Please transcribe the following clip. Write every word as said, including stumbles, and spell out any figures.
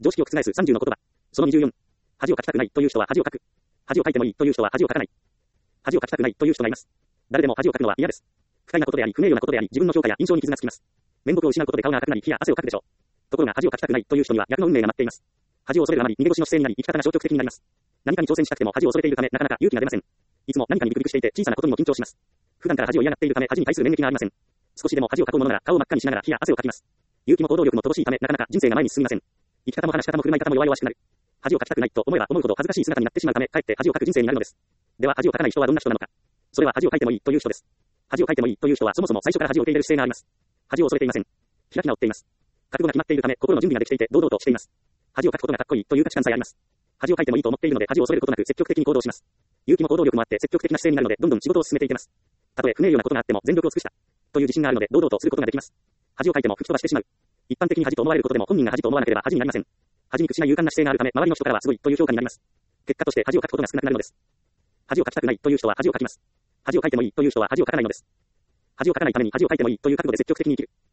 常識を覆すさんじゅうの言葉。そのにじゅうよん。恥をかきたくないという人は恥をかく。恥をかいてもいいという人は恥をかかない。恥をかきたくないという人がいます。誰でも恥をかくのは嫌です。不快なことであり、不名誉なことであり、自分の評価や印象に傷がつきます。面目を失うことで顔が赤くなり、火や汗をかくでしょう。ところが恥をかきたくないという人には逆の運命が待っています。恥を恐れるあまり逃げ腰の姿勢になり、生き方が消極的になります。何かに挑戦したくても恥を恐れているため、なかなか勇気が出ません。いつも何かにビクビクしていて、小さなことにも緊張します。普段から恥を嫌がっているため、恥に対する免疫がありません。少しでも恥をかこうものなら、顔を真っ赤にしながら火や汗をかきます。勇気も行動力も乏しいため、なかなか人生が前に進みません。生き方も話し方も振る舞い方も弱々しくなる。恥をかきたくないと思えば思うほど恥ずかしい姿になってしまうため、かえって恥をかく人生になるのです。では恥をかかない人はどんな人なのか。それは恥をかいてもいいという人です。恥をかいてもいいという人はそもそも最初から恥を受け入れる姿勢があります。恥を恐れていません。開き直っています。覚悟が決まっているため、心の準備ができていて堂々としています。恥をかくことがかっこいいという価値観さえあります。恥をかいてもいいと思っているので、恥を恐れることなく積極的に行動します。勇気も行動力もあって積極的な姿勢になるので、どんどん仕事を進めていけます。たとえ不名誉なことがあっても全力を尽くしたという自信があるので、堂々とすることができます。恥をかいても吹き飛ばしてしまう。一般的に恥と思われることでも本人が恥と思わなければ恥になりません。恥に屈しない勇敢な姿勢があるため、周りの人からはすごいという評価になります。結果として恥をかくことが少なくなるのです。恥をかきたくないという人は恥をかきます。恥をかいてもいいという人は恥をかかないのです。恥をかかないために恥をかいてもいいという覚悟で積極的に生きる。